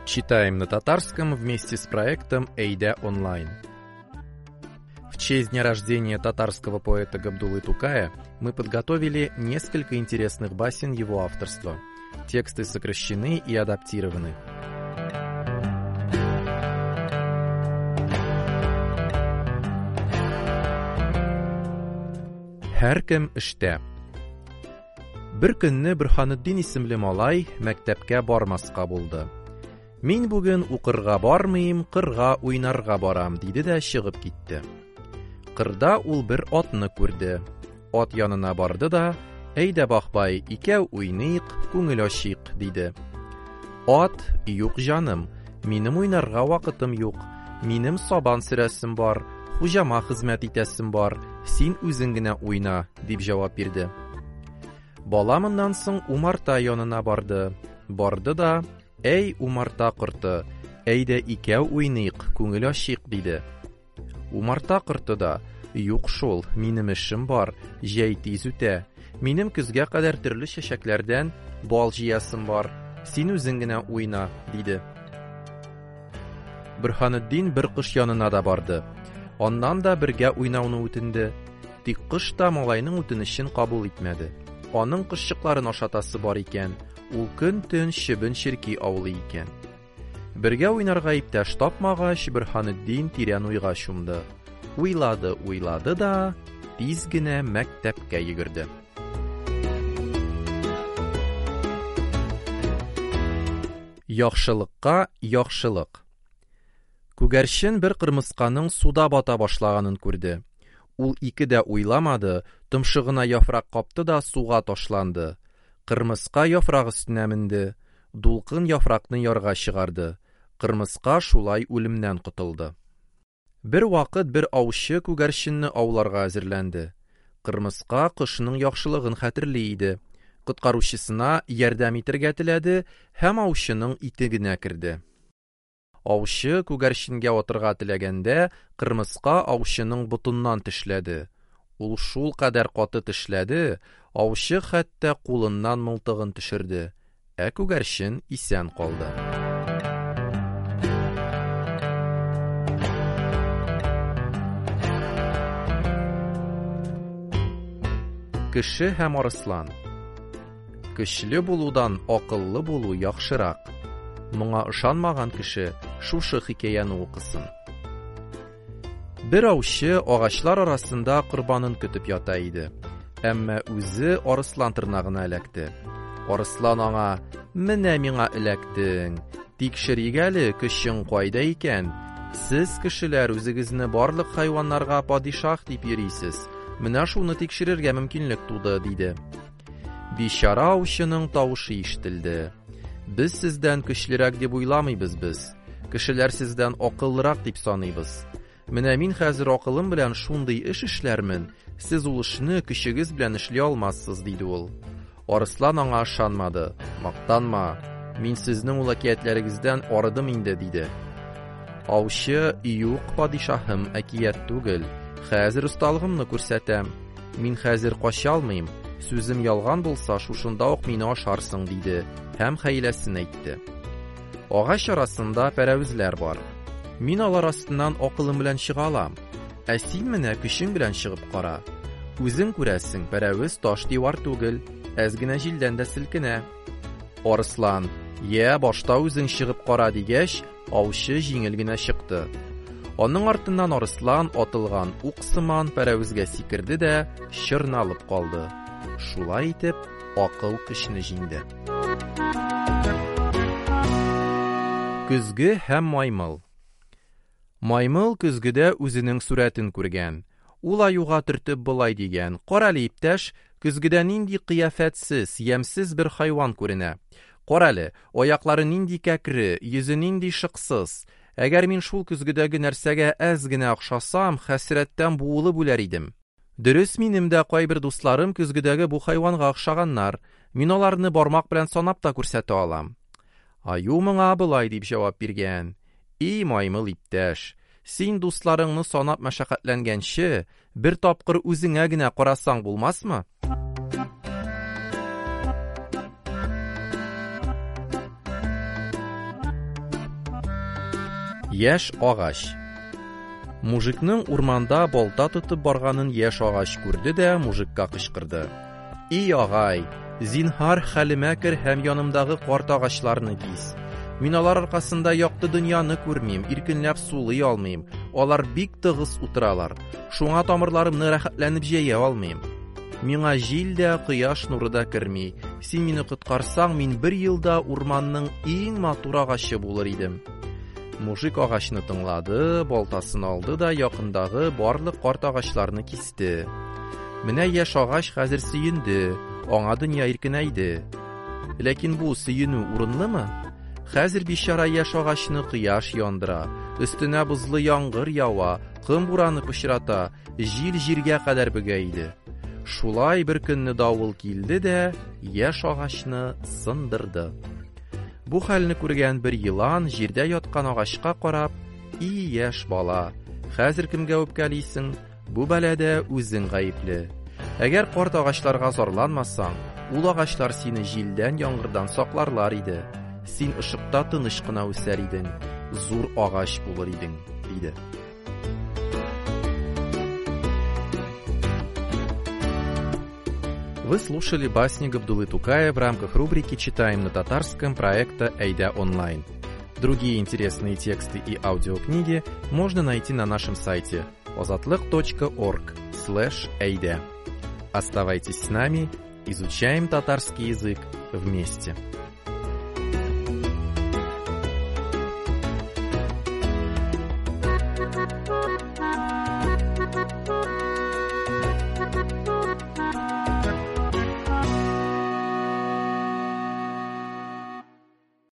Читаем на татарском вместе с проектом Эйда онлайн. В честь дня рождения татарского поэта Габдуллы Тукая мы подготовили несколько интересных басен его авторства. Тексты сокращены и адаптированы. Һәркем эштә. Бер көнне Борһанетдин исемле малай мәктәпкә бармаска булды. Мин бүген укырга бармыйм, кырга уйнарга барам, диде дә чыгып китте. Кырда ул бер атны күрде. Ат янына барды да: "Әйдә, бахбай, икәү уйныйк, күңел ачыйк", диде. Ат: "Юк, җаным, минем уйнарга вакытым юк. Минем сабан сөрәсем бар, хуҗама хезмәт итәсем бар, син үзең генә уйна", дип җавап бирде. Бала моннан соң умарта янына барды. Барды да: "Әй, умарта корты, әйдә икәү уйныйк, күңел ачыйк", диде. Умарта корты да: "Юк шул, минем эшем бар, җәй тиз үтә. Минем көзгә кадәр төрле чәчәкләрдән бал җыясым бар, син үзең генә уйна", диде. Борһанетдин бер кош янына да барды. Аннан да бергә уйнауны үтенде. Тик кош та малайның үтенечен кабул итмәде. Аның кошчыкларын ашатасы бар икән, ул көн-төн чебен-черки аулый икән. Бергә уйнарга иптәш тапмагач, Борһанетдин тирән уйга чумды. Уйлады да тиз генә мәктәпкә йөгерде. Яхшылыкка яхшылык. Күгәрчен бер кырмысканың суда бата башлаганын күрде. Ул ике дә уйламады, томшыгына яфрак капты да суга ташланды. Кырмыска яфрак өстенә менде, дулкын яфракны ярга чыгарды. Кырмыска шулай үлемнән котылды. Бер вакыт бер аучы күгәрченне ауларга әзерләнде. Кырмыска кошның яхшылыгын хәтерли иде. Коткаручысына ярдәм итәргә теләде һәм аучының итегенә керде. Аучы күгәрченгә атырга теләгәндә, кырмыска аучының ботыннан тешләде. Ул шул кадәр каты тешләде, аучы хәтта кулыннан мылтыгын төшерде. Күгәрчен исән калды. Кеше һәм арыслан. Көчле булудан акыллы булу яхшырак. Моңа ышанмаган кеше шушы хикәяне укысын. Бер аучы агачлар арасында корбанын көтеп ята иде. Әмма үзе арыслан тырнагына эләкте. Арыслан аңа: "Менә миңа эләктең. Тикшерик әле, көчең кайда икән? Сез кешеләр үзегезне барлык хайваннарга падишаһ дип йөрисез. Менә шуны тикшерергә мөмкинлек туды", диде. Бичара аучының тавышы ишетелде. "Без сездән көчлерәк дип уйламыйбыз без. Кешеләр сездән акыллырак дип саныйбыз. Менә мин хәзер акылым белән шундый эш эшләрмен, сез ул эшне көчегез белән эшли алмассыз", диде ул. Арыслан аңа ышанмады. "Мактанма, мин сезнең ул әкиятләрегездән арыдым инде", диде. Аучы: "Юк, падишаһым, әкият түгел. Хәзер осталыгымны күрсәтәм. Мин хәзер кача алмыйм. Сүзем ялган булса, шушында ук мине ашарсың", диде һәм хәйләсен әйтте. Агач арасында пәрәвезләр бар. Мин алар астыннан акылым белән чыга алам. Син менә көчең белән чыгып кара. Үзең күрәсең, пәрәвез таш дивар түгел, әз генә җилдән дә селкенә". Арыслан: "Башта үзең чыгып кара", дигәч, аучы җиңел генә чыкты. Аның артыннан арыслан атылган ук сыман пәрәвезгә сикерде дә чырналып калды. Шулай итеп, акыл көчне җиңде. Көзге һәм маймыл. Маймыл көзгедә үзенең сурәтен күргән. Ул аюга төртеп болай дигән: "Карале, иптәш, көзгедә нинди кыяфәтсез, ямьсез бер хайван күренә. Карале, аяклары нинди кәкре, йөзе нинди шыксыз. Әгәр мин шул көзгедәге нәрсәгә әз генә охшасам, хәсрәттән буылып үләр идем. Дөрес, минем дә кайбер дусларым көзгедәге бу хайванга охшаганнар. Мин аларны бармак белән санап та күрсәтә алам". Аю моңа болай дип җавап биргән: "И маймыл иптәш, син дусларыңны санап мәшәкатьләнгәнче, бер тапкыр үзеңә генә карасаң булмасмы?" Яшь агач. Мужикның урманда балта тотып барганын яшь агач күрде дә мужикка кычкырды. И агай, зинһар хәлемә кер һәм янымдагы карт агачларны кис. Мин алар аркасында якты дөньяны күрмим, иркенләп сулый алмыйм. Алар бик тыгыз утыралар. Шуңа тамырларымны рәхәтләнеп җәя алмыйм. Миңа җил дә, кояш нуры да керми. Син мине коткарсаң, мин бер елда урманның иң матур агачы булыр идем. Мужик агачны тыңлады, балтасын алды да якындагы барлык карт агачларны кисте. Менә яшь агач хәзер сөенде, аңа дөнья иркенәйде. Ләкин бу сөенү урынлымы? Хәзер бичара яшь агачны кояш яндыра, өстенә бозлы яңгыр ява, кым бураны пычрата, җил җиргә кадәр бөгә иде. Шулай бер көнне давыл килде дә яшь агачны сындырды. Бу хәлне күргән бер елан җирдә яткан агачка карап: "И яшь бала, хәзер кемгә үпкәлисең? Бу бәләдә үзең гаепле. Әгәр карт агачларга зарланмасаң, ул агачлар сине җилдән, яңгырдан сакларлар иде. Син ышыкта тыныч кына үсәр идең, зур агач булыр идең", диде. Вы слушали басни Габдуллы Тукая в рамках рубрики «Читаем на татарском» проекта «Эйдя онлайн». Другие интересные тексты и аудиокниги можно найти на нашем сайте ozatlyk.org/эйдя. Оставайтесь с нами, изучаем татарский язык вместе.